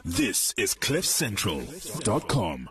This is CliffCentral.com.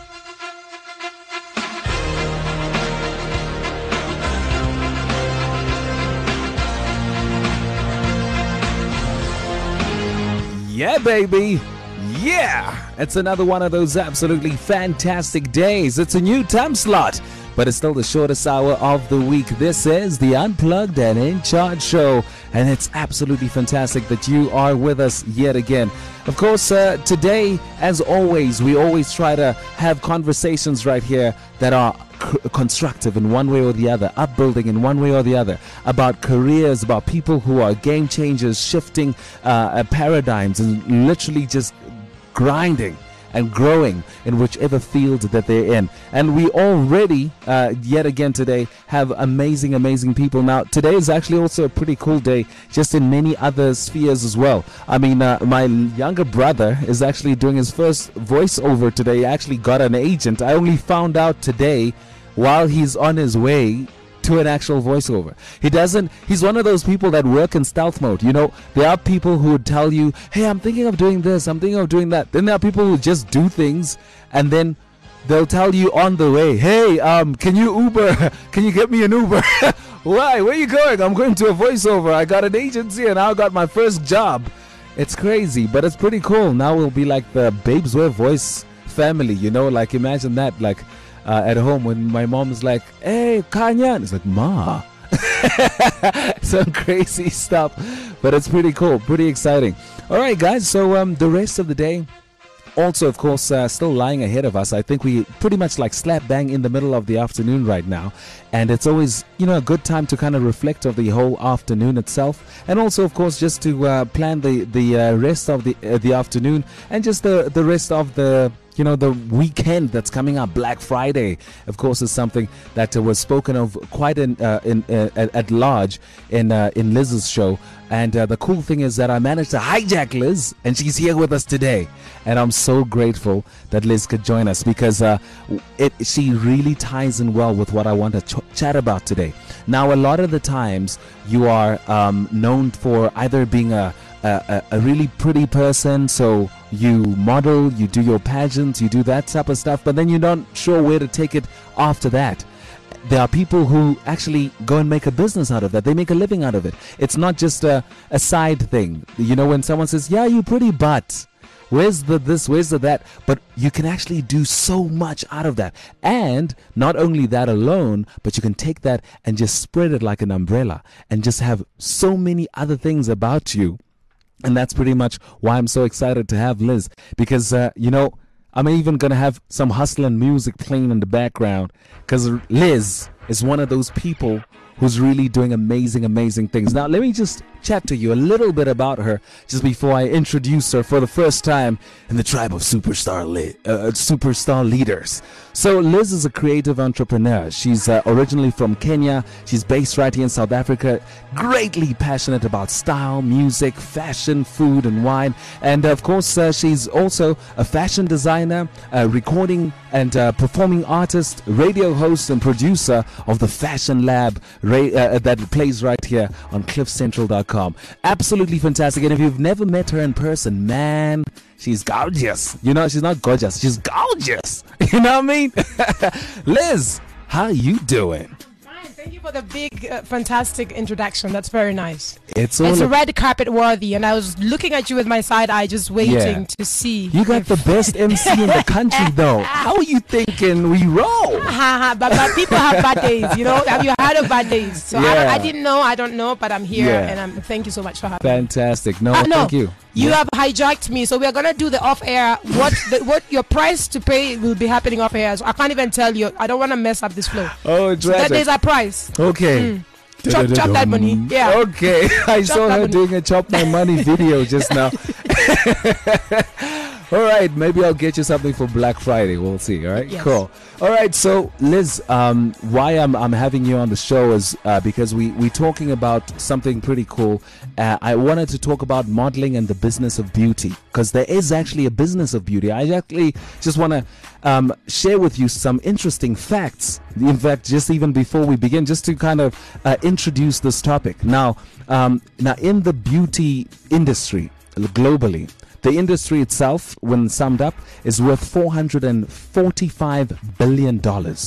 Yeah, baby. Yeah. It's another one of those absolutely fantastic days. It's a new time slot, but it's still the shortest hour of the week. This is the Unplugged and In Charge show, and it's absolutely fantastic that you are with us yet again. Of course, today, as always, we always try to have conversations right here that are constructive in one way or the other, upbuilding in one way or the other, about careers, about people who are game changers, shifting paradigms, and literally just grinding and growing in whichever field that they're in. And we already, yet again today, have amazing people. Now, today is actually also a pretty cool day, just in many other spheres as well. I mean, my younger brother is actually doing his first voiceover today. He actually got an agent. I only found out today while he's on his way to an actual voiceover. He's one of those people that work in stealth mode. You know, there are people who would tell you, hey, I'm thinking of doing this, I'm thinking of doing that. Then there are people who just do things and then they'll tell you on the way, hey, can you Uber? Can you get me an Uber? Why? Where are you going? I'm going to a voiceover. I got an agency and now I got my first job. It's crazy, but it's pretty cool. Now we'll be like the Babes Wear Voice family, you know, like imagine that, like at home when my mom's like, hey, Kanya, and it's like, Ma. Some crazy stuff, but it's pretty cool, pretty exciting. All right, guys, so the rest of the day also, of course, still lying ahead of us. I think we pretty much like slap bang in the middle of the afternoon right now, and it's always, you know, a good time to kind of reflect on the whole afternoon itself, and also, of course, just to plan the rest of the afternoon, and just the rest of the, you know, the weekend that's coming up. Black Friday, of course, is something that was spoken of quite at large in Liz's show. And the cool thing is that I managed to hijack Liz, and she's here with us today. And I'm so grateful that Liz could join us, because she really ties in well with what I want to chat about today. Now, a lot of the times you are known for either being a really pretty person, so you model, you do your pageants, you do that type of stuff, but then you're not sure where to take it after that. There are people who actually go and make a business out of that. They make a living out of it. It's not just a side thing. You know, when someone says, yeah, you're pretty, but where's the this, where's the that? But you can actually do so much out of that. And not only that alone, but you can take that and just spread it like an umbrella and just have so many other things about you. And that's pretty much why I'm so excited to have Liz, because, you know, I'm even going to have some hustling music playing in the background, because Liz is one of those people who's really doing amazing things. Now, let me just chat to you a little bit about her just before I introduce her for the first time in the tribe of superstar leaders. So Liz is a creative entrepreneur. She's originally from Kenya. She's based right here in South Africa. Greatly passionate about style, music, fashion, food, and wine. And of course, she's also a fashion designer, recording and performing artist, radio host, and producer of the Fashion Lab that plays right here on CliffCentral.com. Absolutely fantastic. And if you've never met her in person, man, she's gorgeous. You know, she's not gorgeous, she's gorgeous. You know what I mean? Liz, how you doing? Thank you for the big, fantastic introduction. That's very nice. It's red carpet worthy, and I was looking at you with my side eye, just waiting to see. You got the best MC in the country, though. How are you thinking we roll? But people have bad days, you know. Have you had of bad days? So I didn't know. I don't know, but I'm here, and thank you so much for having me. Fantastic. No, thank you. You have hijacked me, so we are gonna do the off-air. What your price to pay will be happening off-air. So I can't even tell you. I don't want to mess up this flow. Oh, it's right. That is our price. Okay. Chop that money. Yeah. Okay. I saw her doing a chop my money video just now. All right, maybe I'll get you something for Black Friday. We'll see. All right, yes. Cool. All right, so Liz, why I'm having you on the show is because we're talking about something pretty cool. I wanted to talk about modeling and the business of beauty, because there is actually a business of beauty. I actually just want to share with you some interesting facts. In fact, just even before we begin, just to kind of introduce this topic. Now in the beauty industry globally, The industry itself, when summed up, is worth $445 billion.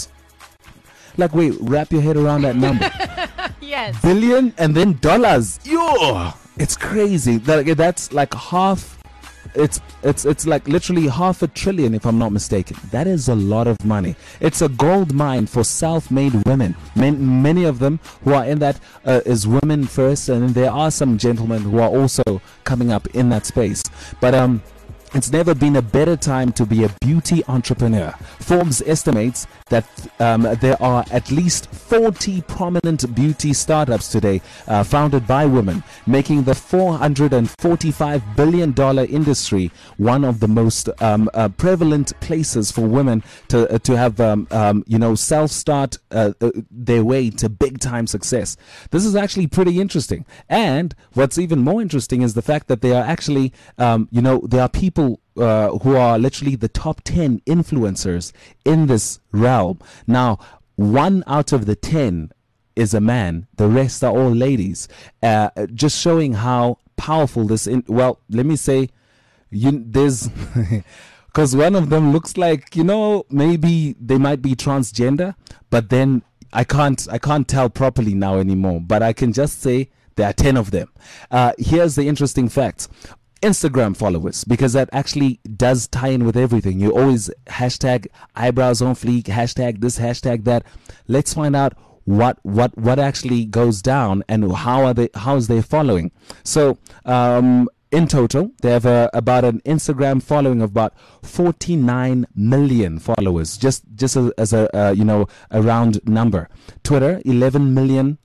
Like, wait, wrap your head around that number. Yes. Billion and then dollars. Yo, it's crazy. That's like half. It's like literally $500 billion, if I'm not mistaken. That is a lot of money. It's a gold mine for self-made women. Many of them who are in that is women first, and there are some gentlemen who are also coming up in that space. But it's never been a better time to be a beauty entrepreneur. Forbes estimates that there are at least 40 prominent beauty startups today founded by women, making the $445 billion industry one of the most prevalent places for women to have self-start their way to big-time success. This is actually pretty interesting. And what's even more interesting is the fact that they are actually, there are people who are literally the top 10 influencers in this realm. Now, 1 out of the 10 is a man. The rest are all ladies. Just showing how powerful this. Let me say, there's because one of them looks like maybe they might be transgender, but then I can't tell properly now anymore. But I can just say there are 10 of them. Here's the interesting fact. Instagram followers, because that actually does tie in with everything. You always hashtag eyebrows on fleek, hashtag this, hashtag that. Let's find out what actually goes down and how is their following. So in total, they have about an Instagram following of about 49 million followers, just as a round number. Twitter, 11 million.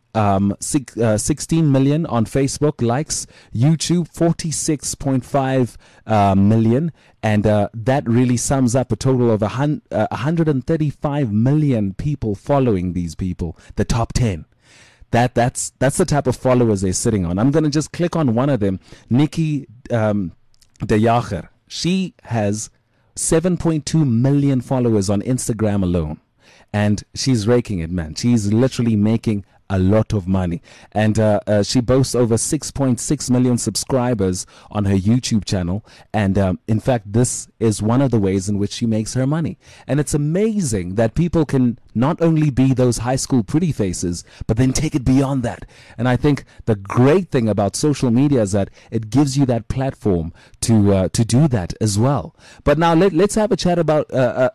16 million on Facebook likes, YouTube 46.5 million, and that really sums up a total of 135 million people following these people, the top 10. That's the type of followers they're sitting on. I'm gonna just click on one of them, Nikki De Jager. She has 7.2 million followers on Instagram alone, and she's raking it, man. She's literally making a lot of money, and she boasts over 6.6 million subscribers on her YouTube channel, and in fact this is one of the ways in which she makes her money. And it's amazing that people can not only be those high school pretty faces, but then take it beyond that. And I think the great thing about social media is that it gives you that platform to do that as well. But now let's have a chat about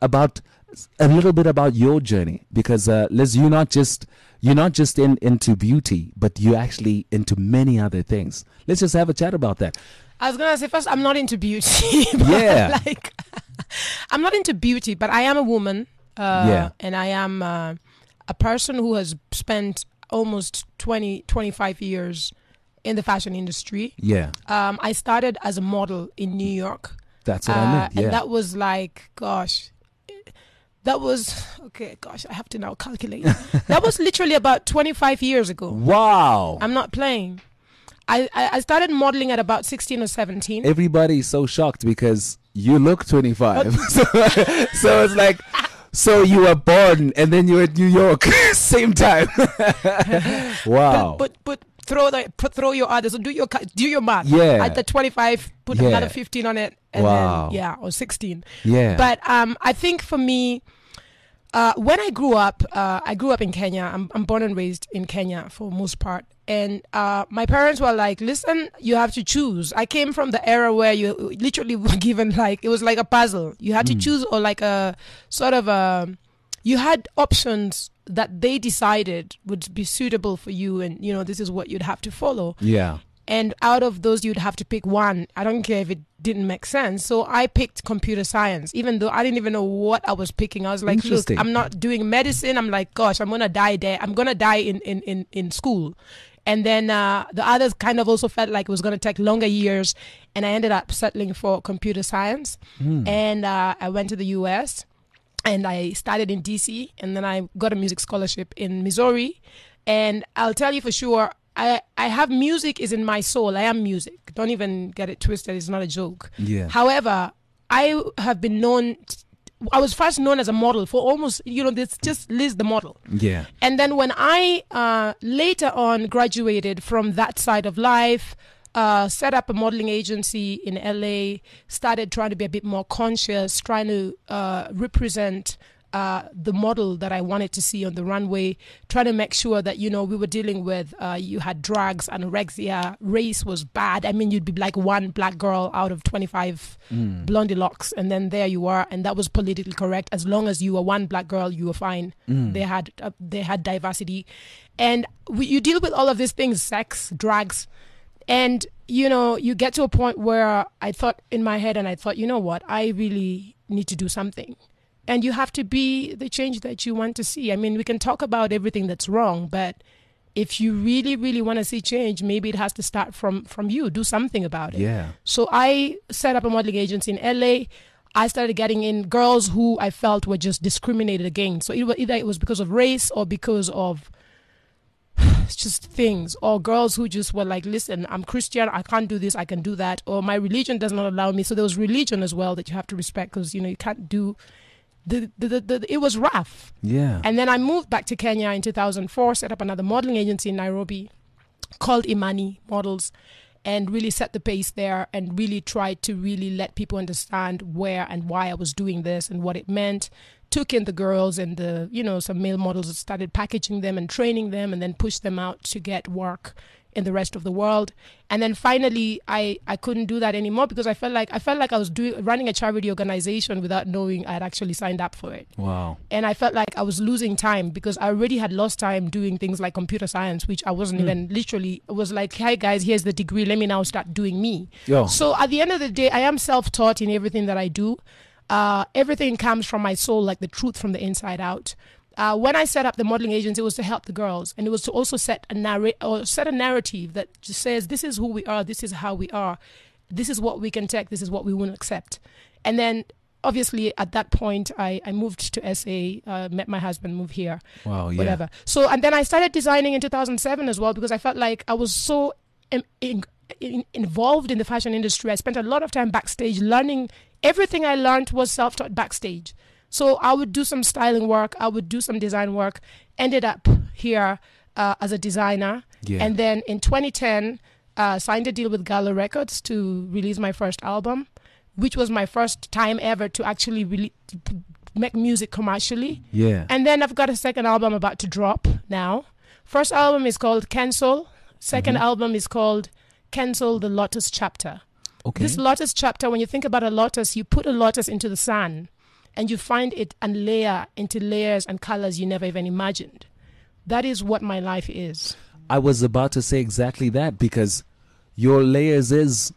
a little bit about your journey, because Liz, you're not just into beauty, but you're actually into many other things. Let's just have a chat about that. I was gonna say, first, I'm not into beauty. Yeah. I'm not into beauty, but I am a woman. And I am a person who has spent almost 25 years in the fashion industry. Yeah. I started as a model in New York. That's what I meant. Yeah. And that was like, I have to now calculate. That was literally about 25 years ago. Wow. I'm not playing. I started modeling at about 16 or 17. Everybody's so shocked because you look 25. So it's like, so you were born and then you were in New York same time. Wow. But throw your others, do your math. Yeah. At the 25, put another 15 on it, and then or 16. Yeah. But I think for me, when I grew up in Kenya. I'm born and raised in Kenya for most part. And my parents were like, listen, you have to choose. I came from the era where you literally were given, like, it was like a puzzle. You had to choose, or like a sort of you had options that they decided would be suitable for you. And, this is what you'd have to follow. Yeah. And out of those, you'd have to pick one. I don't care if it didn't make sense. So I picked computer science, even though I didn't even know what I was picking. I was like, look, I'm not doing medicine. I'm like, gosh, I'm going to die there. I'm going to die in school. And then the others kind of also felt like it was going to take longer years. And I ended up settling for computer science. And I went to the US and I started in DC. And then I got a music scholarship in Missouri. And I'll tell you for sure, I have music is in my soul. I am music. Don't even get it twisted. It's not a joke. Yeah. However, I have been known... I was first known as a model for almost, it's just Liz the model. Yeah. And then when I later on graduated from that side of life, set up a modeling agency in LA, started trying to be a bit more conscious, trying to represent the model that I wanted to see on the runway, trying to make sure that, we were dealing with, you had drugs, anorexia, race was bad. I mean, you'd be like one black girl out of 25 blondie locks, and then there you are, and that was politically correct. As long as you were one black girl, you were fine. They had diversity. And you deal with all of these things, sex, drugs, and, you get to a point where I thought in my head, and I thought, you know what, I really need to do something. And you have to be the change that you want to see. I mean, we can talk about everything that's wrong, but if you really, really want to see change, maybe it has to start from you. Do something about it. Yeah. So I set up a modeling agency in LA. I started getting in girls who I felt were just discriminated against. So either it was because of race or because of just things, or girls who just were like, listen, I'm Christian, I can't do this, I can do that, or my religion does not allow me. So there was religion as well that you have to respect, because, you can't do... it was rough. Yeah. And then I moved back to Kenya in 2004, set up another modeling agency in Nairobi called Imani Models, and really set the pace there, and really tried to really let people understand where and why I was doing this and what it meant. Took in the girls and some male models, started packaging them and training them, and then pushed them out to get work in the rest of the world. And then finally I couldn't do that anymore, because I felt like I was running a charity organization without knowing I had actually signed up for it. Wow. And I felt like I was losing time, because I already had lost time doing things like computer science, which I wasn't even literally. It was like, hi guys, here's the degree, let me now start doing me. Yo. So at the end of the day, I am self-taught in everything that I do. Everything comes from my soul, like the truth from the inside out. When I set up the modeling agency, it was to help the girls, and it was to also set a narrative that just says, this is who we are, this is how we are, this is what we can take, this is what we won't accept. And then obviously at that point I moved to SA, met my husband, moved here. Wow. Yeah. Whatever. So, and then I started designing in 2007 as well, because I felt like I was so involved in the fashion industry. I spent a lot of time backstage learning. Everything I learned was self-taught backstage. So I would do some styling work, I would do some design work, ended up here as a designer. Yeah. And then in 2010, signed a deal with Gala Records to release my first album, which was my first time ever to actually make music commercially. Yeah. And then I've got a second album about to drop now. First album is called Cancel. Second album is called Cancel the Lotus Chapter. Okay. This lotus chapter, when you think about a lotus, you put a lotus into the sun, and you find it and layer into layers and colors you never even imagined. That is what my life is. I was about to say exactly that, because your layers is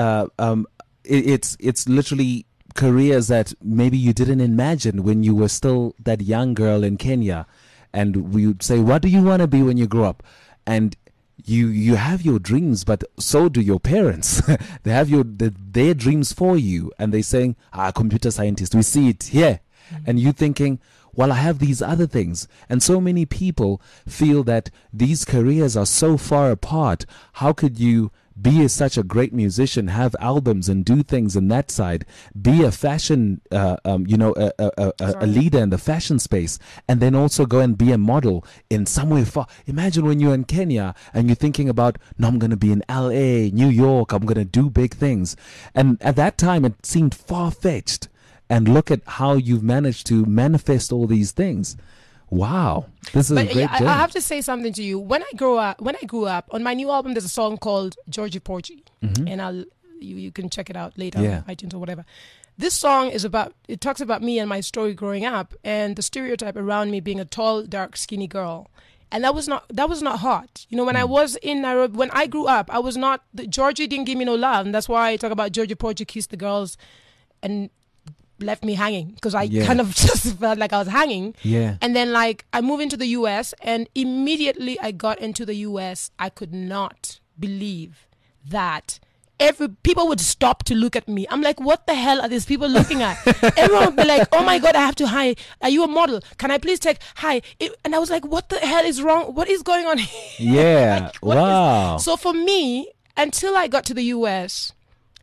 it's literally careers that maybe you didn't imagine when you were still that young girl in Kenya, and we would say, what do you want to be when you grow up? And you have your dreams, but so do your parents. They have their dreams for you, and they're saying, computer scientist, we see it here. And you thinking, well, I have these other things. And so many people feel that these careers are so far apart. How could you be such a great musician, have albums and do things in that side, be a fashion, a leader in the fashion space, and then also go and be a model in somewhere far? Imagine when you're in Kenya and you're thinking about, no, I'm going to be in LA, New York, I'm going to do big things. And at that time, it seemed far-fetched. And look at how you've managed to manifest all these things. Wow, this is a great journey. I have to say something to you. When I grew up, on my new album, there's a song called Georgie Porgy, and you can check it out later on iTunes or whatever. This song it talks about me and my story growing up, and the stereotype around me being a tall, dark, skinny girl. And that was not hot. When I was in Nairobi, when I grew up, I was not, Georgie didn't give me no love, and that's why I talk about Georgie Porgy kissed the girls and left me hanging, because I kind of just felt like I was hanging. Yeah. And then I moved into the US, and immediately I got into the US, I could not believe that people would stop to look at me. I'm like, what the hell are these people looking at? Everyone would be like, oh my God, I have to, hi, are you a model? Can I please take, hi? And I was like, what the hell is wrong? What is going on here? Yeah. Wow. So for me, until I got to the US,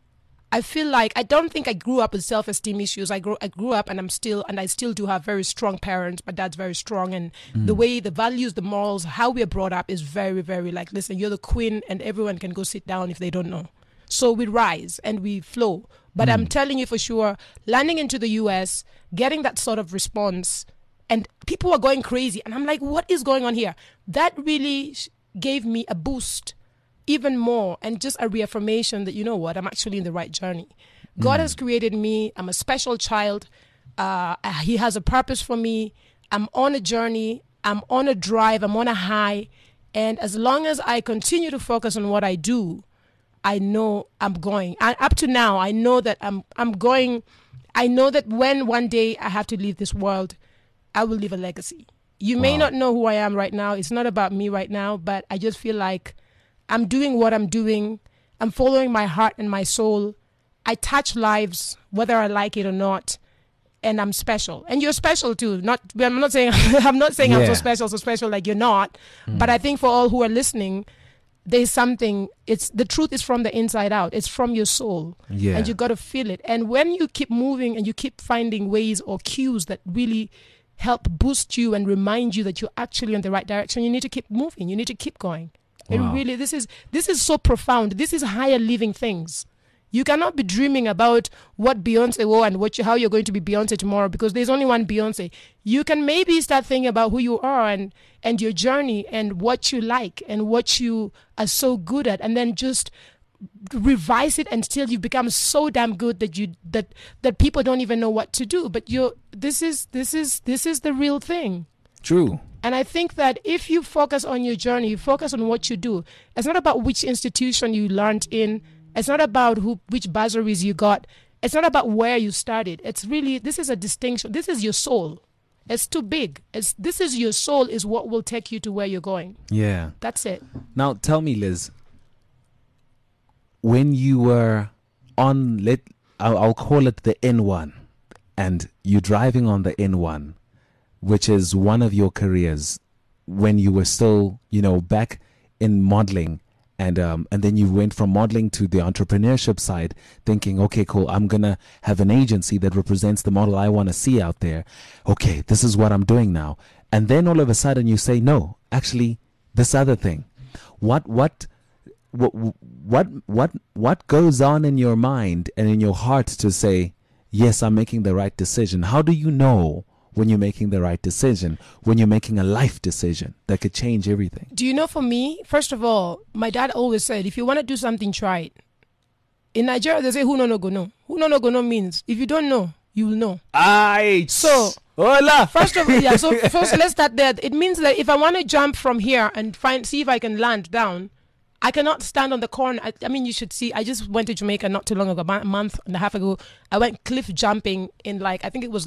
I feel like I don't think I grew up with self-esteem issues. I grew up, and I still do have very strong parents. My dad's very strong, and the way, the values, the morals, how we are brought up is very, very like, listen, you're the queen, and everyone can go sit down if they don't know. So we rise and we flow. But I'm telling you for sure, landing into the US, getting that sort of response, and people are going crazy, and I'm like, what is going on here? That really gave me a boost. Even more, and just a reaffirmation that, you know what, I'm actually in the right journey. God has created me. I'm a special child. He has a purpose for me. I'm on a journey. I'm on a drive. I'm on a high. And as long as I continue to focus on what I do, I know I'm going. And up to now, I know that I'm going. I know that when one day I have to leave this world, I will leave a legacy. You may not know who I am right now. It's not about me right now, but I just feel like I'm doing what I'm doing. I'm following my heart and my soul. I touch lives, whether I like it or not. And I'm special. And you're special too. I'm not saying I'm so special like you're not. But I think for all who are listening, there's something, the truth is from the inside out. It's from your soul. Yeah. And you got to feel it. And when you keep moving and you keep finding ways or cues that really help boost you and remind you that you're actually in the right direction, you need to keep moving. You need to keep going. Wow. And really, this is so profound. This is higher living things. You cannot be dreaming about what Beyonce wore and how you're going to be Beyonce tomorrow, because there's only one Beyonce. You can maybe start thinking about who you are and your journey and what you like and what you are so good at, and then just revise it until you become so damn good that people don't even know what to do. But this is the real thing. True. And I think that if you focus on your journey, you focus on what you do. It's not about which institution you learned in. It's not about which bursaries you got. It's not about where you started. It's really, this is a distinction. This is your soul. It's too big. This is your soul is what will take you to where you're going. Yeah. That's it. Now, tell me, Liz, when you were on, I'll call it the N1, and you're driving on the N1, which is one of your careers when you were still, back in modeling, and then you went from modeling to the entrepreneurship side, thinking, okay, cool, I'm going to have an agency that represents the model I want to see out there. Okay, this is what I'm doing now. And then all of a sudden you say, no, actually, this other thing. What goes on in your mind and in your heart to say, yes, I'm making the right decision? How do you know when you're making the right decision, when you're making a life decision that could change everything? Do you know, for me, first of all, my dad always said, if you want to do something, try it. In Nigeria, they say, who no go know. Who no go know means, if you don't know, you will know. Aye. So, hola. first, let's start there. It means that if I want to jump from here and see if I can land down, I cannot stand on the corner. I mean, you should see, I just went to Jamaica not too long ago, about a month and a half ago. I went cliff jumping in I think it was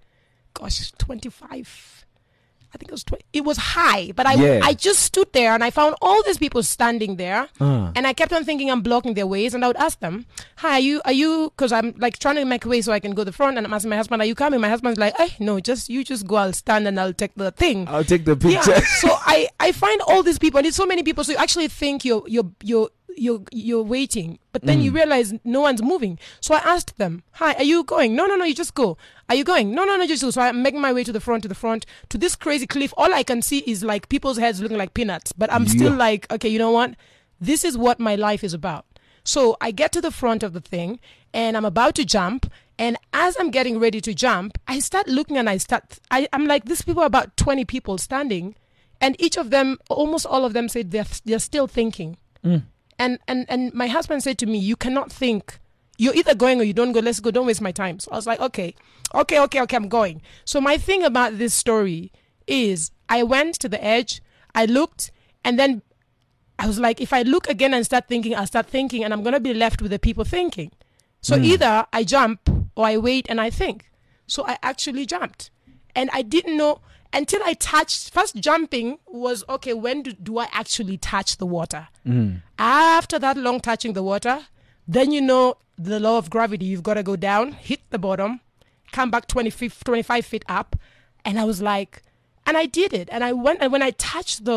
25. I think it was 20. It was high, but I just stood there and I found all these people standing there, and I kept on thinking I'm blocking their ways, and I would ask them, "Hi, are you?" Because I'm trying to make way so I can go to the front, and I'm asking my husband, "Are you coming?" My husband's like, "Hey, no, you just go. I'll stand and I'll take the thing. I'll take the picture." Yeah. So I find all these people, and it's so many people, so you actually think you're waiting, but then you realize no one's moving. So I asked them, "Hi, are you going?" No, you just go. Are you going? No, just go. So I'm making my way to the front, to this crazy cliff. All I can see is people's heads looking like peanuts, but I'm still okay, you know what? This is what my life is about. So I get to the front of the thing and I'm about to jump. And as I'm getting ready to jump, I start looking and I'm like, these people are about 20 people standing, and each of them, almost all of them said they're still thinking. And my husband said to me, you cannot think. You're either going or you don't go. Let's go. Don't waste my time. So I was like, okay, I'm going. So my thing about this story is I went to the edge, I looked, and then I was like, if I look again and start thinking, I'll start thinking, and I'm going to be left with the people thinking. So either I jump or I wait and I think. So I actually jumped. And I didn't know until I touched. First jumping was, okay, when do I actually touch the water? After that long touching the water, then you know the law of gravity. You've got to go down, hit the bottom, come back 25 feet up. And I was like, and I did it. And I went, and when I touched the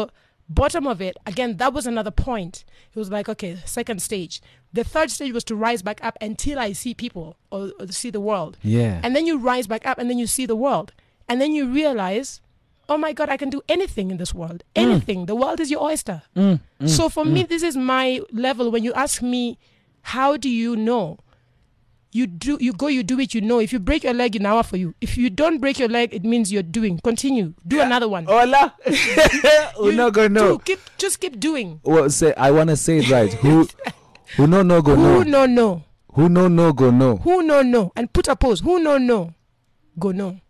bottom of it, again, that was another point. It was like, okay, second stage. The third stage was to rise back up until I see people or see the world. Yeah. And then you rise back up and then you see the world. And then you realize, oh my God, I can do anything in this world. Anything. The world is your oyster. So for me, this is my level. When you ask me, how do you know? You do it, you know. If you break your leg, in hour for you. If you don't break your leg, it means you're doing. Continue. Do another one. Hola. We're not going to know. Just keep doing. Well, I want to say it right. Who no go no. Who no. Who no go no. Who no. And put a pose. Who no. Go no.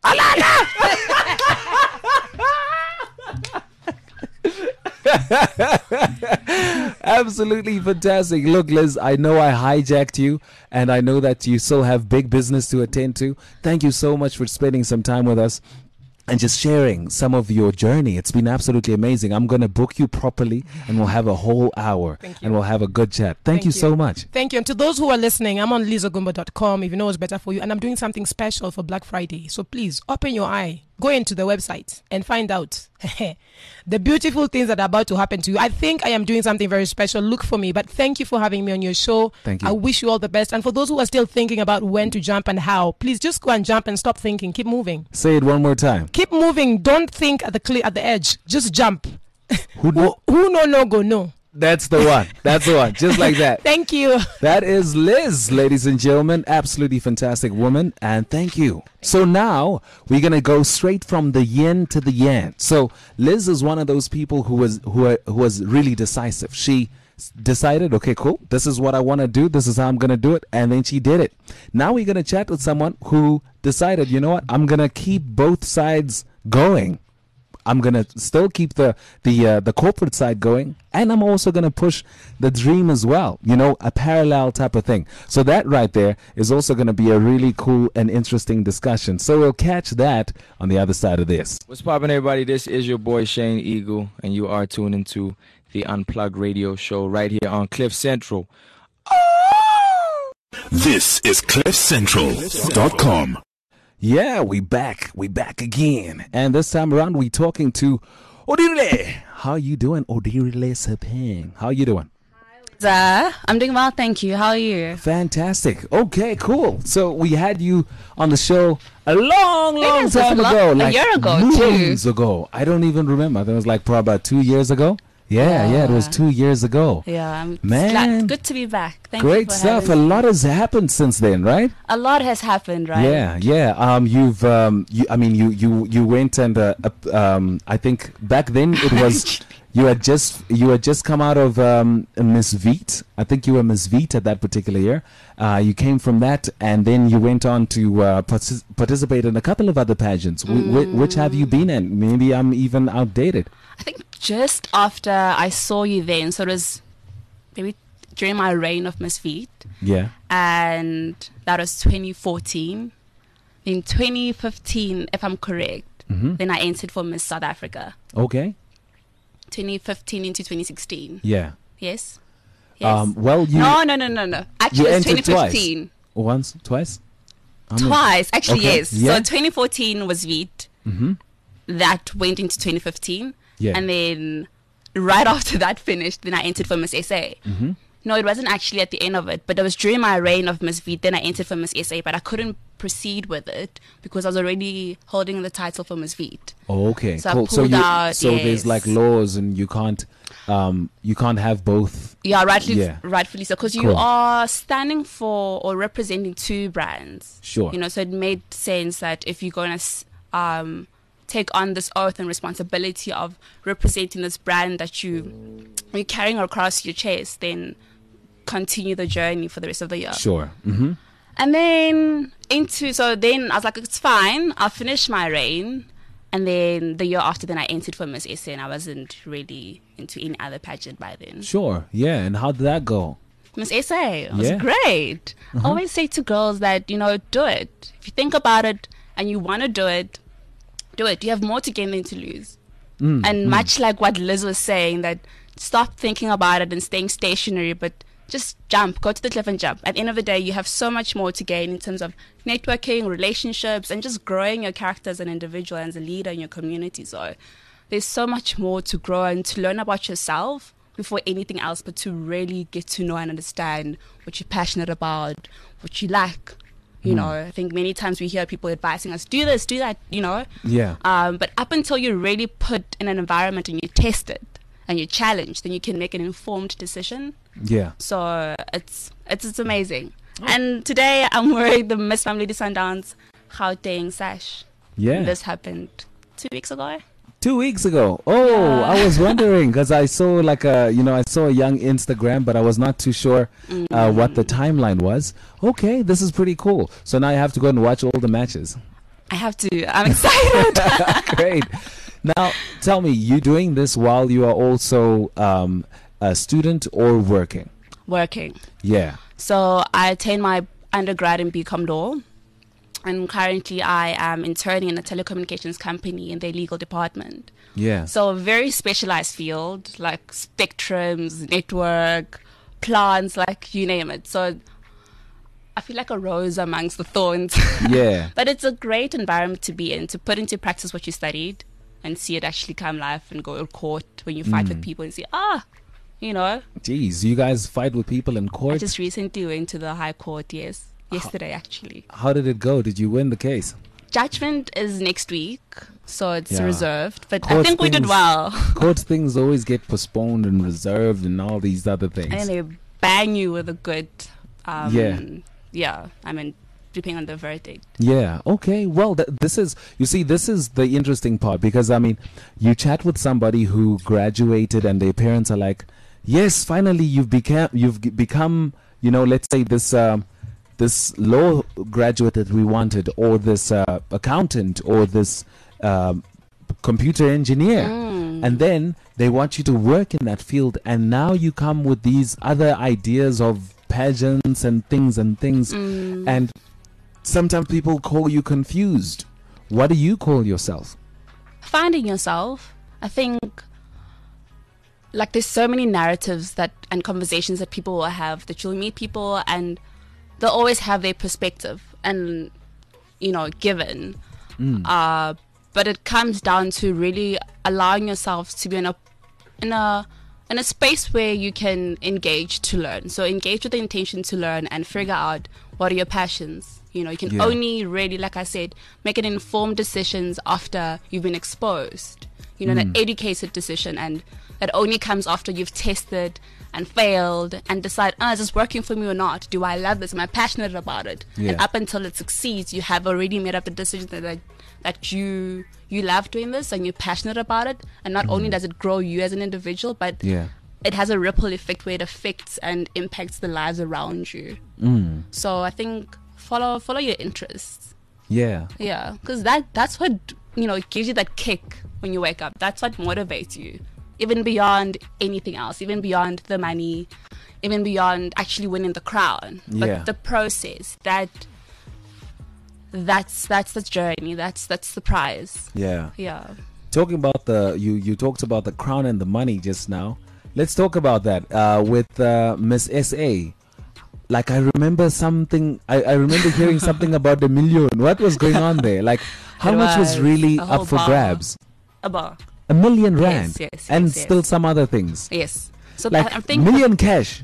Absolutely fantastic. Look, Liz, I know I hijacked you, and I know that you still have big business to attend to. Thank you so much for spending some time with us and just sharing some of your journey. It's been absolutely amazing. I'm going to book you properly, and we'll have a whole hour, and we'll have a good chat. Thank you so much. Thank you. And to those who are listening, I'm on lizogumbo.com if you know what's better for you, and I'm doing something special for Black Friday. So please, open your eye. Go into the website and find out the beautiful things that are about to happen to you. I think I am doing something very special. Look for me. But thank you for having me on your show. Thank you. I wish you all the best. And for those who are still thinking about when to jump and how, please just go and jump and stop thinking. Keep moving. Say it one more time. Keep moving. Don't think at the edge. Just jump. Who no go no. That's the one. That's the one. Just like that. Thank you. That is Liz, ladies and gentlemen. Absolutely fantastic woman. And thank you. So now we're going to go straight from the yin to the yang. So Liz is one of those people who was really decisive. She decided, okay, cool. This is what I want to do. This is how I'm going to do it. And then she did it. Now we're going to chat with someone who decided, you know what? I'm going to keep both sides going. I'm going to still keep the corporate side going, and I'm also going to push the dream as well, you know, a parallel type of thing. So that right there is also going to be a really cool and interesting discussion. So we'll catch that on the other side of this. What's poppin', everybody? This is your boy Shane Eagle, and you are tuned into the Unplugged Radio Show right here on Cliff Central. This is CliffCentral.com. Yeah, we back again. And this time around, we talking to Odirile. How you doing, Odirile Sepeng? How you doing? I'm doing well, thank you. How are you? Fantastic. Okay, cool. So we had you on the show a long time ago. A year ago, moons ago. I don't even remember. That was like probably about 2 years ago. Yeah, it was 2 years ago. Yeah, man, good to be back. Thank great you for stuff. A lot has happened since then, right? A lot has happened, right? Yeah. You went and I think back then it was you had just come out of Miss Veet. I think you were Miss Veet at that particular year. You came from that, and then you went on to participate in a couple of other pageants. Which have you been in? Maybe I'm even outdated. I think just after I saw you then, so it was maybe during my reign of Miss Veet. Yeah. And that was 2014. In 2015, if I'm correct, then I entered for Miss South Africa. Okay. 2015 into 2016. Yeah. Yes. Well, you... No. Actually, it's 2015. Twice. Once? Twice? Twice. Actually, okay. yes. Yeah. So 2014 was Veet. That went into 2015. Yeah. And then right after that finished, then I entered for Miss SA. No, it wasn't actually at the end of it, but it was during my reign of Miss Veet. Then I entered for Miss SA, but I couldn't proceed with it because I was already holding the title for Miss Veet. Oh, okay, so cool. I pulled out. So there's like laws, and you can't have both. Yeah, rightfully so, because cool. you are standing for or representing two brands. Sure. You know, so it made sense that if you're going to take on this oath and responsibility of representing this brand that you're carrying across your chest, then continue the journey for the rest of the year. Sure. And then then I was like, it's fine, I'll finish my reign. And then the year after, then I entered for Miss SA, and I wasn't really into any other pageant by then. Sure. Yeah. And how did that go? Miss SA, it was great. I always say to girls that, do it. If you think about it and you want to do it. You have more to gain than to lose. Much like what Liz was saying, that stop thinking about it and staying stationary, but just jump, go to the cliff and jump. At the end of the day, you have so much more to gain in terms of networking, relationships, and just growing your character as an individual and as a leader in your community. So there's so much more to grow and to learn about yourself before anything else, but to really get to know and understand what you're passionate about, what you like. You know, I think many times we hear people advising us, do this, do that, you know. Yeah. But up until you're really put in an environment and you test it and you're challenged, then you can make an informed decision. Yeah. So it's amazing. And today I'm wearing the Miss Mamelodi Sundowns Gauteng sash. Yeah. This happened 2 weeks ago. 2 weeks ago. Oh, Yeah. I was wondering because I saw I saw a young Instagram, but I was not too sure what the timeline was. Okay, this is pretty cool. So now I have to go and watch all the matches. I have to. I'm excited. Great. Now, tell me, you doing this while you are also a student or working? Working. Yeah. So I attained my undergrad in BCom Law. And currently I am interning in a telecommunications company in their legal department. Yeah. So a very specialized field, like spectrums, network, plants, like you name it. So I feel like a rose amongst the thorns. Yeah. But it's a great environment to be in, to put into practice what you studied and see it actually come life and go to court when you fight with people and see, you know. Jeez, you guys fight with people in court? I just recently went to the High Court, yes. Yesterday, actually. How did it go? Did you win the case? Judgment is next week, so it's Yeah. reserved. But I Court think we did things- well. Court things always get postponed and reserved and all these other things. And they bang you with a good, Yeah. I mean, depending on the verdict. Yeah. Okay. Well, this is the interesting part because I mean, you chat with somebody who graduated and their parents are like, "Yes, finally you've become, you know, let's say this law graduate that we wanted, or this accountant, or this computer engineer," and then they want you to work in that field, and now you come with these other ideas of pageants and things, and sometimes people call you confused. What do you call yourself? Finding yourself, I think, like there's so many narratives and conversations that people will have, that you'll meet people and they'll always have their perspective and, you know, given. But it comes down to really allowing yourself to be in a space where you can engage to learn. So engage with the intention to learn and figure out what are your passions. You know, you can only really, like I said, make an informed decisions after you've been exposed. You know, an educated decision, and that only comes after you've tested and failed and decide, is this working for me or not? Do I love this? Am I passionate about it? Yeah. And up until it succeeds, you have already made up the decision that you love doing this and you're passionate about it. And not only does it grow you as an individual, but it has a ripple effect where it affects and impacts the lives around you. So I think follow your interests. Yeah. Yeah, because that's what, you know, gives you that kick when you wake up. That's what motivates you, even beyond anything else, even beyond the money, even beyond actually winning the crown. But the process, that's the journey. That's the prize. Yeah. Yeah. Talking about you talked about the crown and the money just now. Let's talk about that with Miss SA. Like I remember something. I remember hearing something about the million. What was going on there? Like how much was really a whole up for bar. grabs? A bar. $1 million rand. Yes, and yes. still some other things. Yes. So Like I'm thinking million cash.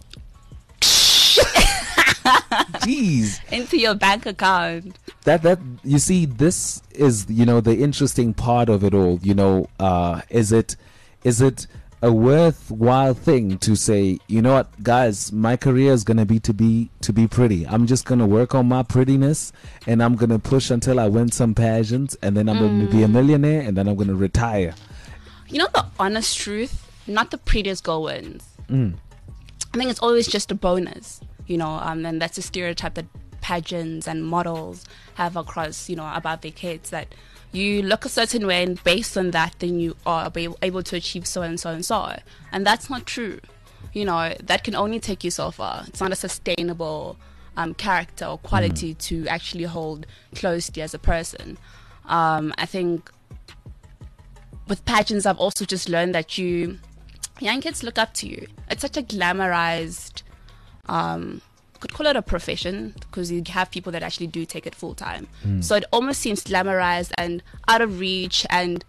Jeez. into your bank account. That you see, this is, you know, the interesting part of it all. You know, is it a worthwhile thing to say, you know what, guys, my career is gonna be to be pretty. I'm just gonna work on my prettiness, and I'm gonna push until I win some pageants, and then I'm gonna be a millionaire, and then I'm gonna retire. You know the honest truth, not the prettiest girl wins. I think it's always just a bonus, you know, and that's a stereotype that pageants and models have across, you know, about their kids, that you look a certain way and based on that then you are able to achieve so and so and so. And that's not true. You know, that can only take you so far. It's not a sustainable character or quality to actually hold close to you as a person. I think with pageants, I've also just learned that young kids look up to you. It's such a glamorized, could call it a profession, because you have people that actually do take it full time. So it almost seems glamorized and out of reach, and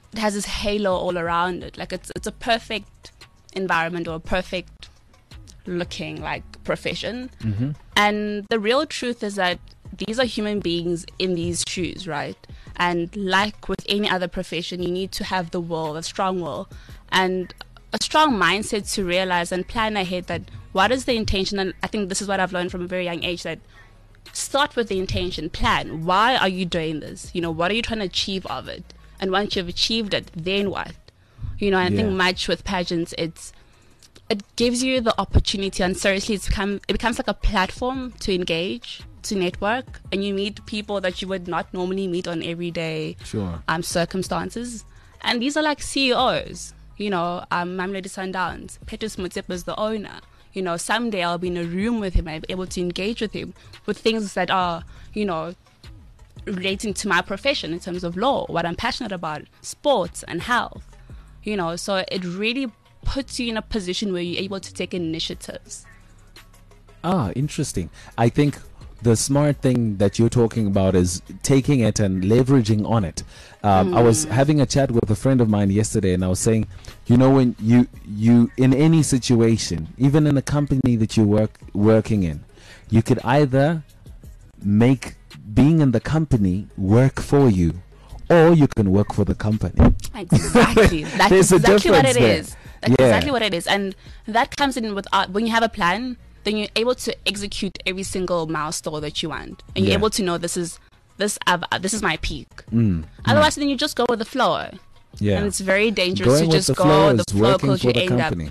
it has this halo all around it. Like it's a perfect environment or a perfect looking like profession. And the real truth is that these are human beings in these shoes, right? And like with any other profession, you need to have the will, a strong will, and a strong mindset to realize and plan ahead that what is the intention. And I think this is what I've learned from a very young age, that start with the intention, plan. Why are you doing this? You know, what are you trying to achieve of it? And once you've achieved it, then what? You know, I think much with pageants, it gives you the opportunity, and seriously, it becomes like a platform to engage, to network, and you meet people that you would not normally meet on everyday circumstances. And these are like CEOs, you know, Mamelodi Sundowns, Petrus Motsepe is the owner. You know, someday I'll be in a room with him, I'll be able to engage with him with things that are, you know, relating to my profession in terms of law, what I'm passionate about, sports and health, you know, so it really puts you in a position where you're able to take initiatives. Interesting. I think the smart thing that you're talking about is taking it and leveraging on it. I was having a chat with a friend of mine yesterday, and I was saying, you know, when you in any situation, even in a company that you working in, you could either make being in the company work for you, or you can work for the company. Exactly. That's There's exactly what it there. is. That's exactly what it is. And that comes in with when you have a plan, then you're able to execute every single milestone that you want, and you're able to know this is my peak. Otherwise, then you just go with the flow. And it's very dangerous to just go with the flow because you end up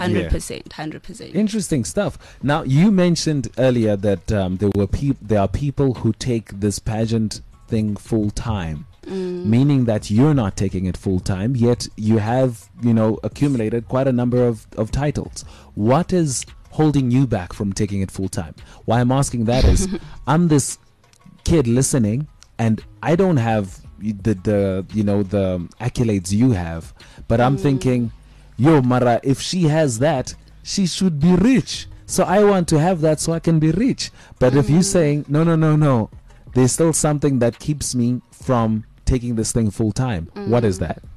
100%. Interesting stuff. Now, you mentioned earlier that there are people who take this pageant thing full time. Meaning that you're not taking it full time, yet you have, you know, accumulated quite a number of titles. What is holding you back from taking it full time? Why I'm asking that is, I'm this kid listening, and I don't have the accolades you have, but I'm thinking, yo, Mara, if she has that, she should be rich. So I want to have that so I can be rich. But if you're saying no, there's still something that keeps me from taking this thing full time. What is that?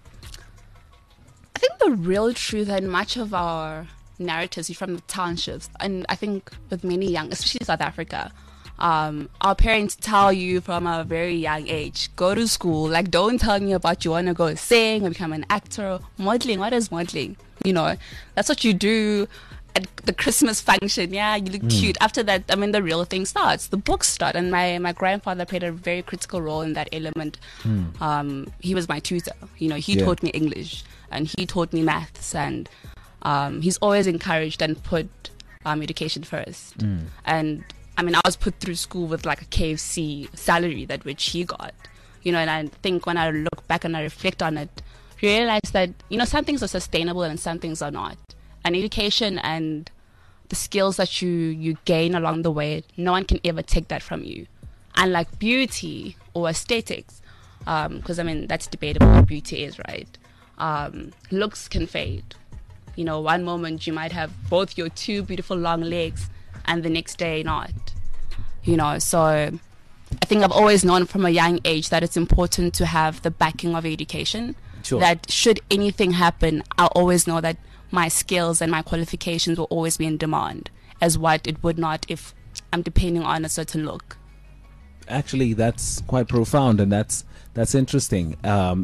I think the real truth and much of our narratives from the townships, and I think with many young, especially South Africa, our parents tell you from a very young age, go to school. Like, don't tell me about you want to go sing or become an actor. Modeling, what is modeling? You know, that's what you do at the Christmas function. Yeah, you look cute. After that, I mean, the real thing starts. The books start. And my grandfather played a very critical role in that element. He was my tutor. You know, he taught me English, and he taught me maths, and he's always encouraged and put education first. And I mean, I was put through school with like a KFC salary that which he got, you know, and I think when I look back and I reflect on it, you realize that, you know, some things are sustainable and some things are not. And education and the skills that you gain along the way, no one can ever take that from you. Unlike beauty or aesthetics, because I mean, that's debatable what beauty is, right? Looks can fade. You know, one moment you might have both your two beautiful long legs, and the next day not, you know. So I think I've always known from a young age that it's important to have the backing of education. That should anything happen, I'll always know that my skills and my qualifications will always be in demand, as what it would not if I'm depending on a certain look. Actually, that's quite profound, and that's interesting.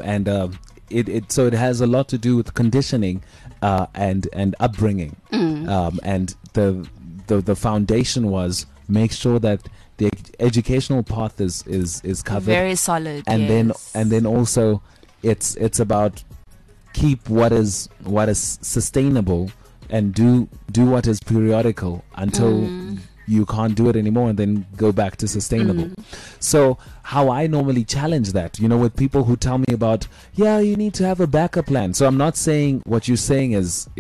So it has a lot to do with conditioning and upbringing. And the foundation was make sure that the educational path is covered, very solid, and then also it's about keep what is sustainable and do what is periodical until you can't do it anymore, and then go back to sustainable. So how I normally challenge that, you know, with people who tell me about, you need to have a backup plan. So I'm not saying what you're saying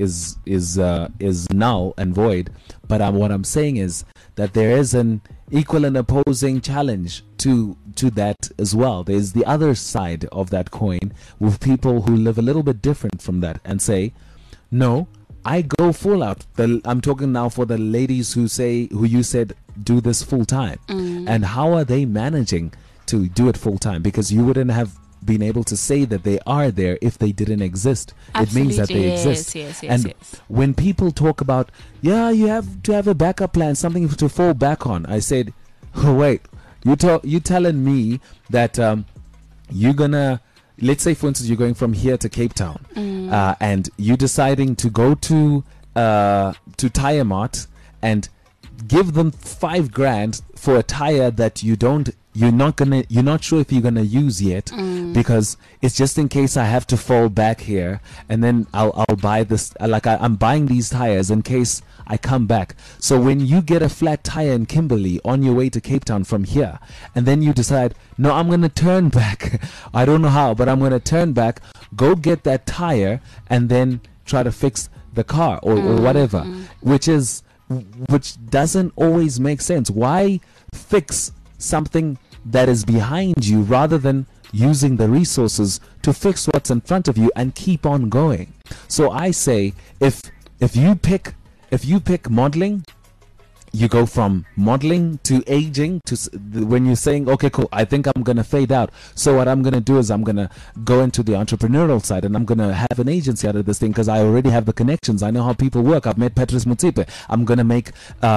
is null and void, but what I'm saying is that there is an equal and opposing challenge to that as well. There's the other side of that coin with people who live a little bit different from that and say, no, I go full out. I'm talking now for the ladies who you said do this full time. And how are they managing to do it full time? Because you wouldn't have been able to say that they are there if they didn't exist. It means that they exist. And when people talk about, yeah, you have to have a backup plan, something to fall back on, I said, oh, wait, you telling me that you're gonna, let's say for instance you're going from here to Cape Town, and you deciding to go to Tire Mart and give them $5,000 for a tire that you're not sure if you're gonna use yet, because it's just in case I have to fall back here, and then I'll buy this, like I'm buying these tires in case I come back. So when you get a flat tire in Kimberley on your way to Cape Town from here, and then you decide, no, I'm gonna turn back, I don't know how, but I'm gonna turn back, go get that tire, and then try to fix the car or whatever, which doesn't always make sense. Why fix something that is behind you rather than using the resources to fix what's in front of you and keep on going? So I say, if you pick modeling, you go from modeling to aging to when you're saying, okay, cool, I think I'm going to fade out. So what I'm going to do is I'm going to go into the entrepreneurial side, and I'm going to have an agency out of this thing because I already have the connections. I know how people work. I've met Patrice Motsepe. I'm going to make,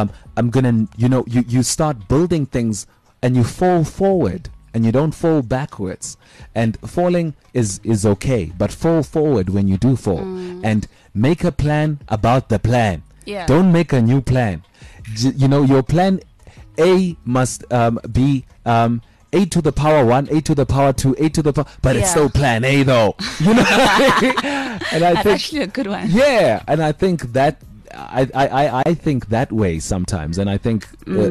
you start building things and you fall forward and you don't fall backwards. And falling is okay, but fall forward when you do fall, and make a plan about the plan. Yeah. Don't make a new plan. Your plan A must be A to the power 1, A to the power 2, A to the power, but it's still plan A though. You know, and I That's think actually a good one. Yeah, and I think that I think that way sometimes, and I think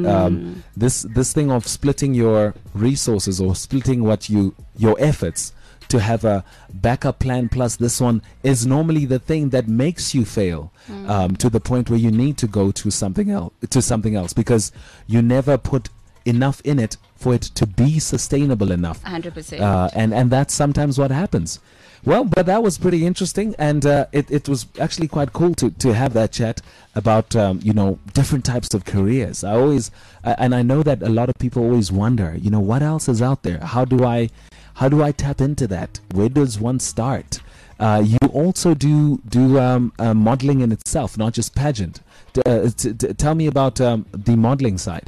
this thing of splitting your resources or splitting your efforts to have a backup plan plus this one is normally the thing that makes you fail, to the point where you need to go to something else because you never put enough in it for it to be sustainable enough. 100%. And that's sometimes what happens. Well, but that was pretty interesting, and it was actually quite cool to have that chat about different types of careers. I always and I know that a lot of people always wonder, what else is out there? How do I tap into that? Where does one start? You also do modeling in itself, not just pageant. Tell me about the modeling side.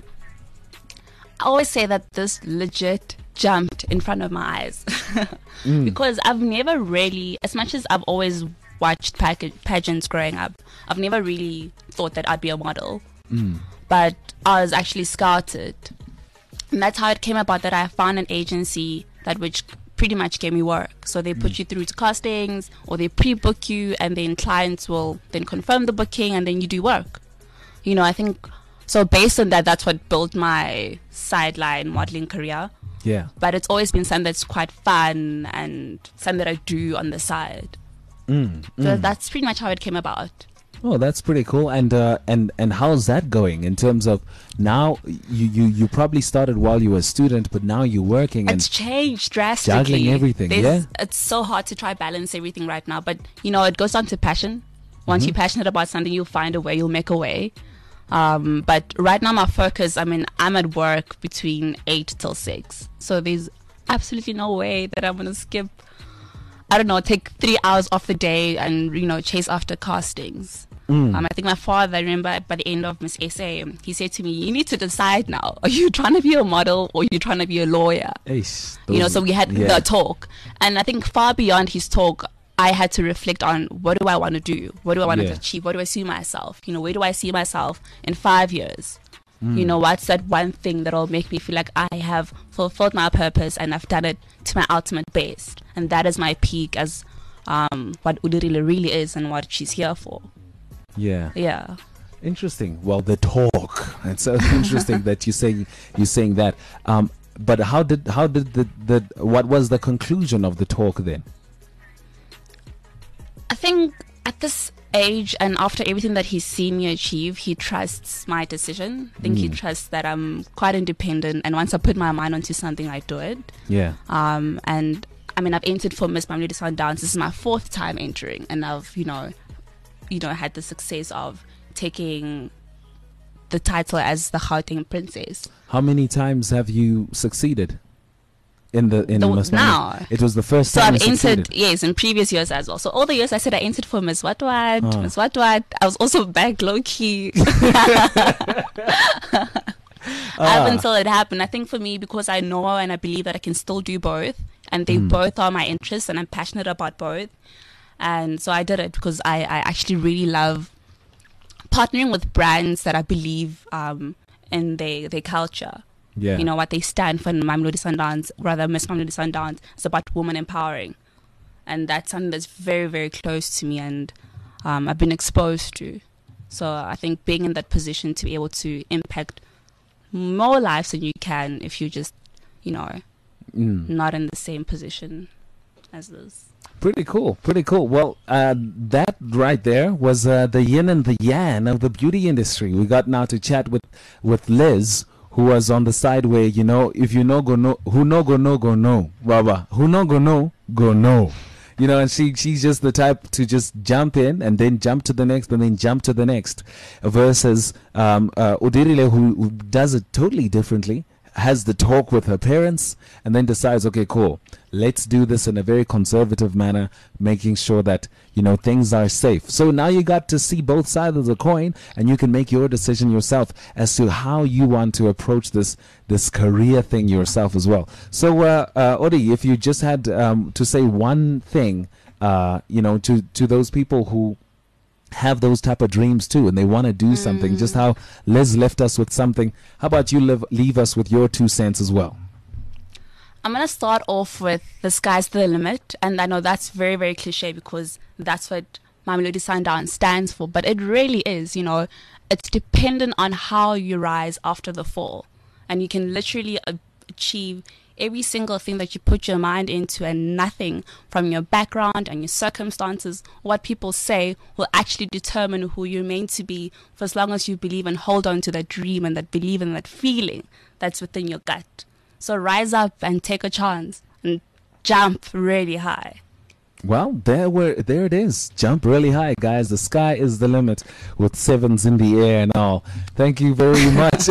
I always say that this legit jumped in front of my eyes because I've never really, as much as I've always watched pageants growing up, I've never really thought that I'd be a model. But I was actually scouted, and that's how it came about that I found an agency which pretty much gave me work. So they put you through to castings, or they pre-book you, and then clients will then confirm the booking, and then you do work. I think so. Based on that, that's what built my sideline modeling career. Yeah. But it's always been something that's quite fun and something that I do on the side. So that's pretty much how it came about. Oh, that's pretty cool. And how's that going in terms of now? You probably started while you were a student, but now you're working. It's changed drastically. Juggling everything. It's so hard to try balance everything right now. But it goes down to passion. Once you're passionate about something, you'll find a way. You'll make a way. But right now my focus, I'm at work between 8 till 6. So there's absolutely no way that I'm going to skip, take 3 hours off the day and, chase after castings. I think my father, I remember by the end of Miss SA, he said to me, you need to decide now. Are you trying to be a model or are you trying to be a lawyer? So we had the talk. And I think far beyond his talk, I had to reflect on what do I want to do? What do I want to achieve? What do I see myself? Where do I see myself in 5 years? What's that one thing that'll make me feel like I have fulfilled my purpose and I've done it to my ultimate best? And that is my peak as what Ulirila really is and what she's here for. Yeah. Interesting. Well, the talk. It's so interesting that you're saying that. But how did what was the conclusion of the talk then? I think at this age and after everything that he's seen me achieve, he trusts my decision. I think he trusts that I'm quite independent, and once I put my mind onto something, I do it. Yeah. And I've entered for Miss Mamelodi Sundowns. This is my 4th time entering, and I've had the success of taking the title as the Gauteng Princess. How many times have you succeeded in Miss now. Mamlodi? It was the first So time I've you entered, succeeded. yes, in previous years as well. So all the years I said I entered for Miss What, Miss What. I was also back low key. Up until it happened. I think for me, because I know and I believe that I can still do both, and they both are my interests, and I'm passionate about both. And so I did it because I actually really love partnering with brands that I believe in their culture. Yeah. You know, what they stand for in Mamelodi Sundowns, rather Miss Mamelodi Sundowns, is about women empowering. And that's something that's very, very close to me, and I've been exposed to. So I think being in that position to be able to impact more lives than you can if you just, you know, not in the same position as this. Pretty cool. Well, that right there was the yin and the yang of the beauty industry. We got now to chat with Liz, who was on the side where, you know, if you know go no, who no go no go no, Baba, who no go no go no. You know, and she's just the type to just jump in and then jump to the next and then jump to the next, versus Odirile, who does it totally differently, has the talk with her parents and then decides, okay, cool, let's do this in a very conservative manner, making sure that, you know, things are safe. So now you got to see both sides of the coin, and you can make your decision yourself as to how you want to approach this career thing yourself as well. So Odi, if you just had to say one thing, you know, to those people who have those type of dreams too, and they want to do something, just how Liz left us with something, how about you leave us with your 2 cents as well? I'm going to start off with the sky's the limit. And I know that's very, very cliche because that's what Mamelodi Sundowns stands for. But it really is, you know, it's dependent on how you rise after the fall. And you can literally achieve every single thing that you put your mind into, and nothing from your background and your circumstances, what people say, will actually determine who you're meant to be, for as long as you believe and hold on to that dream and that belief and that feeling that's within your gut. So rise up and take a chance and jump really high. Well, there it is. Jump really high, guys. The sky is the limit, with 7s in the air and all. Thank you very much.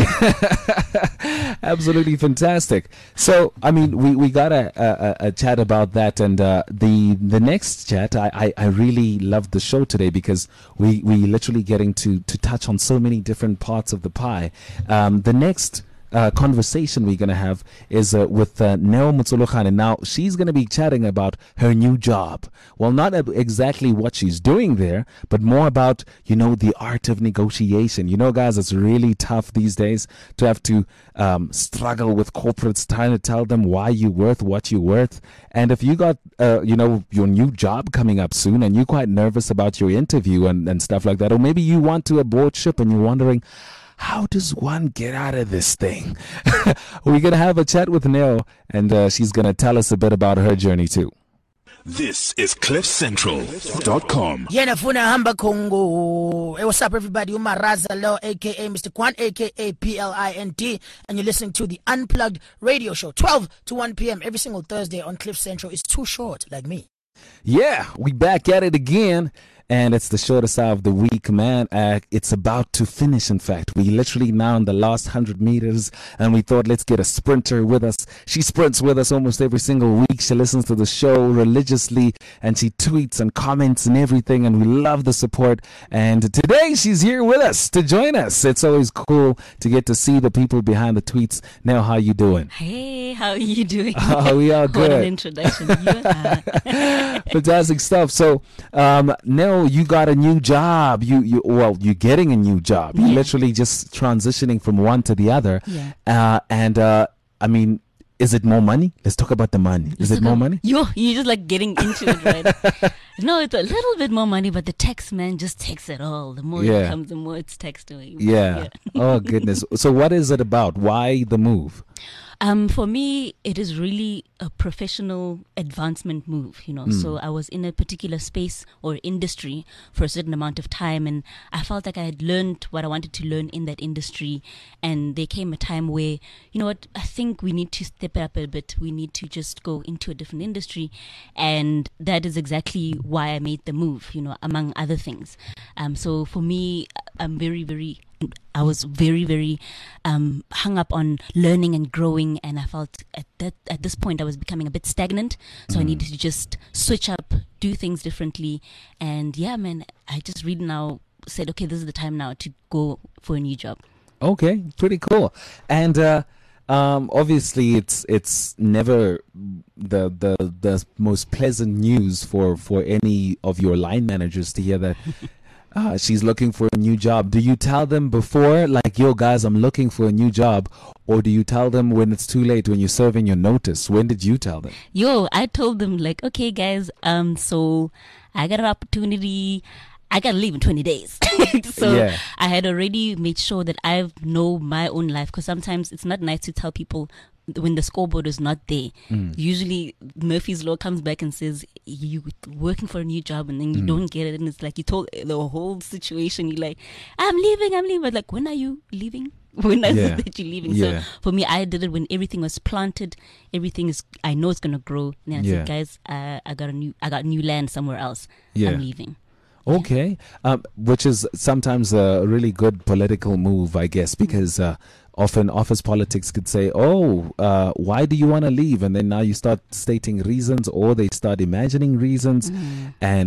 Absolutely fantastic. So, I mean, we got a chat about that, and the next chat, I really loved the show today because we literally getting to touch on so many different parts of the pie. The next conversation we're going to have is with Neo Mutsulukhane. Now, she's going to be chatting about her new job. Well, not exactly what she's doing there, but more about, you know, the art of negotiation. You know, guys, it's really tough these days to have to struggle with corporates trying to tell them why you're worth what you're worth. And if you got, you know, your new job coming up soon and you're quite nervous about your interview and stuff like that, or maybe you want to abort ship and you're wondering, how does one get out of this thing? We're going to have a chat with Neo, and she's going to tell us a bit about her journey too. This is CliffCentral.com. Yenafuna hamba Congo. Hey, what's up, everybody? Umaraza Lo, aka Mr. Kwan, aka PLINT, and you're listening to the Unplugged Radio Show, 12 to 1 p.m. every single Thursday on Cliff Central. It's too short, like me. Yeah, we back at it again. And it's the shortest hour of the week, man. It's about to finish, in fact. We literally now in the last 100 meters, and we thought, let's get a sprinter with us. She sprints with us almost every single week. She listens to the show religiously, and she tweets and comments and everything, and we love the support. And today, she's here with us to join us. It's always cool to get to see the people behind the tweets. Now, how you doing? Hey, how are you doing? Oh, we are good. What an introduction. Fantastic stuff. So, now you got a new job. You're getting a new job. You're literally just transitioning from one to the other. Yeah. I mean, is it more money? Let's talk about the money. Is it more money? You're just like getting into it, right? No, it's a little bit more money, but the tax man just takes it all. The more it comes, the more it's taxed away. Yeah. Oh, goodness. So what is it about? Why the move? For me, it is really a professional advancement move, you know. So I was in a particular space or industry for a certain amount of time, and I felt like I had learned what I wanted to learn in that industry. And there came a time where, you know what, I think we need to step up a bit. We need to just go into a different industry. And that is exactly why I made the move, you know, among other things. So for me, I'm very, very very, very hung up on learning and growing, and I felt at this point I was becoming a bit stagnant. So I needed to just switch up, do things differently, and yeah, man, I just really now said, okay, this is the time now to go for a new job. Okay, pretty cool. And obviously, it's never the most pleasant news for any of your line managers to hear that she's looking for a new job. Do you tell them before, like, yo, guys, I'm looking for a new job, or do you tell them when it's too late, when you're serving your notice? When did you tell them? Yo, I told them, like, okay, guys, so I got an opportunity. I gotta leave in 20 days. So yeah. I had already made sure that I know my own life, because sometimes it's not nice to tell people when the scoreboard is not there. Usually Murphy's Law comes back and says you're working for a new job, and then you don't get it, and it's like you told the whole situation, you're like, I'm leaving, but like, when are you leaving? When is it that you're leaving? So for me, I did it when everything was planted, I know it's gonna grow, and then I said, guys, I got new land somewhere else. I'm leaving. Okay, which is sometimes a really good political move, I guess, because often office politics could say, why do you want to leave? And then now you start stating reasons, or they start imagining reasons. And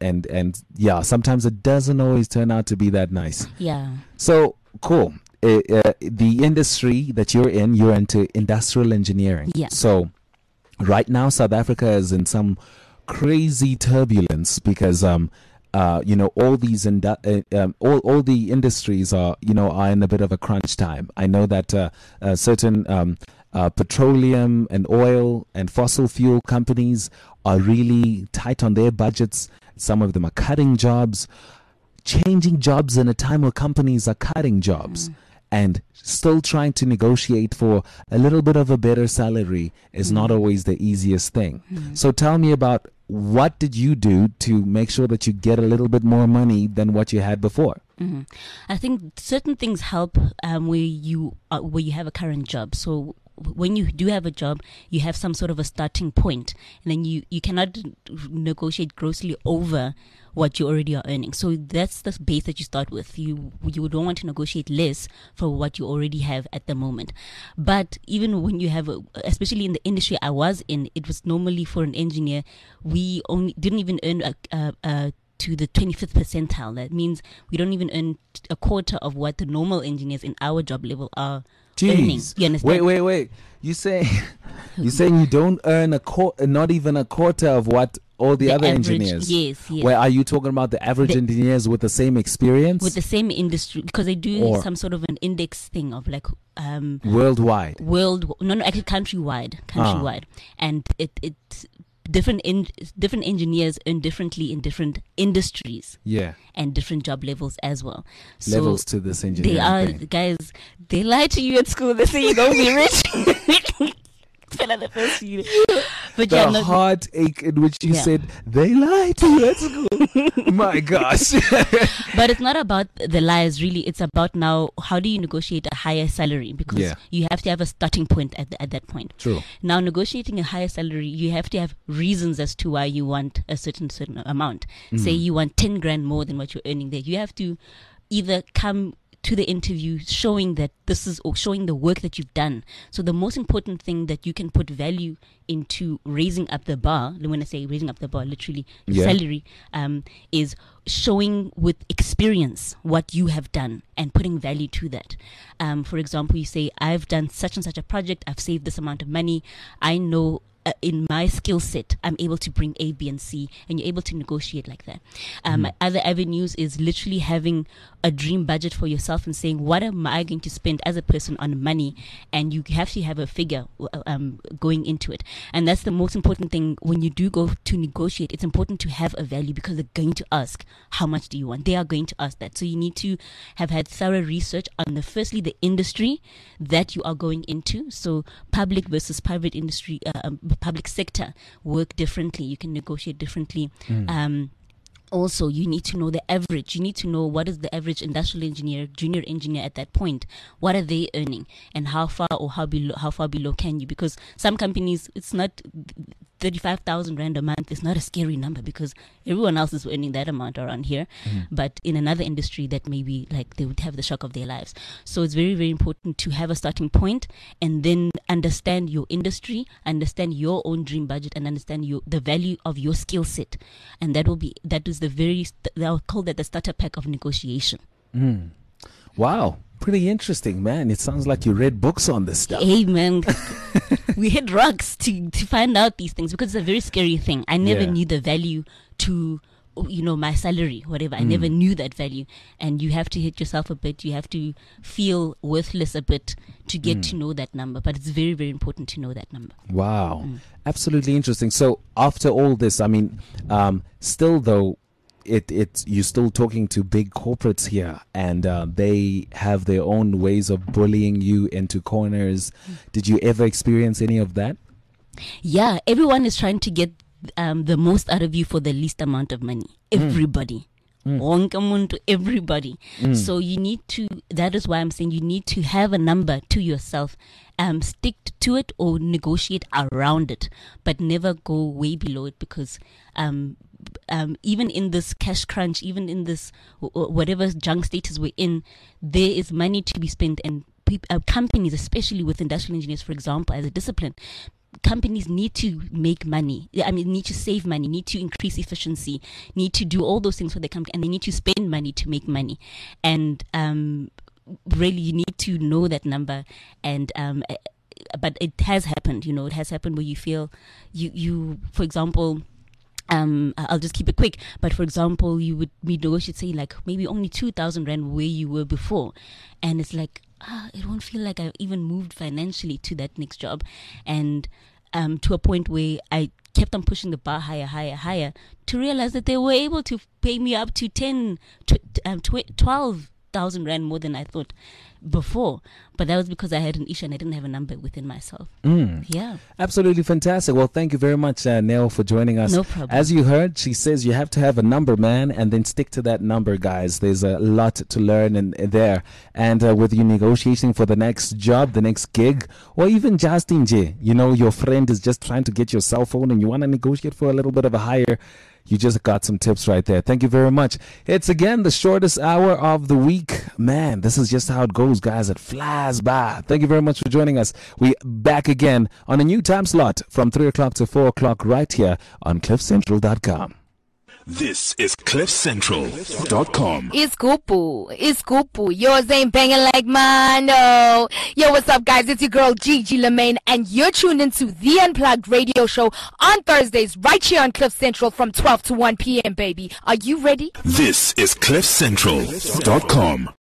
sometimes it doesn't always turn out to be that nice. Yeah. So, cool. The industry that you're into industrial engineering. Yeah. So, right now, South Africa is in some crazy turbulence because all these all the industries are in a bit of a crunch time. I know that certain petroleum and oil and fossil fuel companies are really tight on their budgets. Some of them are cutting jobs, changing jobs in a time where companies are cutting jobs. And still trying to negotiate for a little bit of a better salary is not always the easiest thing. So tell me about, what did you do to make sure that you get a little bit more money than what you had before? I think certain things help where you have a current job. So when you do have a job, you have some sort of a starting point, and then you cannot negotiate grossly over what you already are earning. So that's the base that you start with. You don't want to negotiate less for what you already have at the moment. But even when you have, especially in the industry I was in, it was normally for an engineer, we only didn't even earn to the 25th percentile. That means we don't even earn a quarter of what the normal engineers in our job level are earning. You understand? Wait. You're saying you don't earn not even a quarter of what all the other average, engineers? Yes. Where are you talking about the average engineers with the same experience? With the same industry, because they do some sort of an index thing of like worldwide. Actually countrywide, and it different engineers earn differently in different industries. Yeah. And different job levels as well. Levels to this engineering thing. Guys, they lie to you at school. They say you're going to be rich. Fell out the first year. But the heartache in which you said, they lie to you at school. My gosh. But it's not about the lies, really. It's about now, how do you negotiate a higher salary? Because you have to have a starting point at that point. True. Now, negotiating a higher salary, you have to have reasons as to why you want a certain amount. Say you want 10 grand more than what you're earning there. You have to either come to the interview showing that showing the work that you've done. So the most important thing that you can put value into raising up the bar, when I say raising up the bar, literally salary, is showing with experience what you have done and putting value to that. For example, you say, I've done such and such a project, I've saved this amount of money, I know in my skill set, I'm able to bring A, B, and C, and you're able to negotiate like that. Other avenues is literally having a dream budget for yourself and saying, what am I going to spend as a person on money? And you have to have a figure going into it. And that's the most important thing when you do go to negotiate. It's important to have a value, because they're going to ask, how much do you want? They are going to ask that. So you need to have had thorough research on firstly, the industry that you are going into. So public versus private industry, public sector work differently. You can negotiate differently. Also, you need to know the average. You need to know what is the average industrial engineer, junior engineer at that point. What are they earning, and how far or how far below can you? Because some companies, it's not 35,000 rand a month is not a scary number because everyone else is earning that amount around here. But in another industry that maybe like they would have the shock of their lives. So it's very, very important to have a starting point and then understand your industry, understand your own dream budget, and understand the value of your skill set. And that is they'll call that the starter pack of negotiation. Wow. Pretty interesting, man. It sounds like you read books on this stuff. Hey, man. We hit rocks to find out these things because it's a very scary thing. I never knew the value to, my salary, whatever. I never knew that value. And you have to hit yourself a bit. You have to feel worthless a bit to get to know that number. But it's very, very important to know that number. Wow. Absolutely interesting. So after all this, I mean, still though, you're still talking to big corporates here, and they have their own ways of bullying you into corners. Did you ever experience any of that? Yeah, everyone is trying to get the most out of you for the least amount of money. Everybody. Everybody. So you need to, that is why I'm saying you need to have a number to yourself, stick to it or negotiate around it, but never go way below it because even in this cash crunch, even in this whatever junk status we're in, there is money to be spent, and companies, especially with industrial engineers, for example, as a discipline, companies need to make money. Need to save money, need to increase efficiency, need to do all those things for the company, and they need to spend money to make money. And really, you need to know that number. And but it has happened. It has happened where you feel you for example. I'll just keep it quick. But for example, you would negotiate, say, like maybe only 2,000 rand where you were before, and it's like, it won't feel like I've even moved financially to that next job, and to a point where I kept on pushing the bar higher to realize that they were able to pay me up to 12,000 rand more than I thought before. But that was because I had an issue and I didn't have a number within myself. Yeah. Absolutely fantastic. Well, thank you very much, Nell, for joining us. No problem. As you heard, she says you have to have a number, man, and then stick to that number, guys. There's a lot to learn in there. And with you negotiating for the next job, the next gig, or even just in J, your friend is just trying to get your cell phone and you want to negotiate for a little bit of a higher, you just got some tips right there. Thank you very much. It's again the shortest hour of the week. Man, this is just how it goes, guys. It flies by. Thank you very much for joining us. We back again on a new time slot from 3 o'clock to 4 o'clock right here on CliffCentral.com. This is CliffCentral.com. It's Gupu. Yours ain't banging like mine, no. Yo, what's up, guys? It's your girl, Gigi Lemaine, and you're tuned into The Unplugged Radio Show on Thursdays right here on Cliff Central from 12 to 1 p.m., baby. Are you ready? This is CliffCentral.com.